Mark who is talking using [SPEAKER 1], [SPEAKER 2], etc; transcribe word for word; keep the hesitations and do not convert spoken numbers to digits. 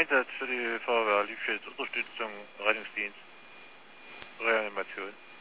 [SPEAKER 1] Einsatz für die Feuerwehr, Liebschutz, Unterstützung, Rettungsdienst, Reanimation.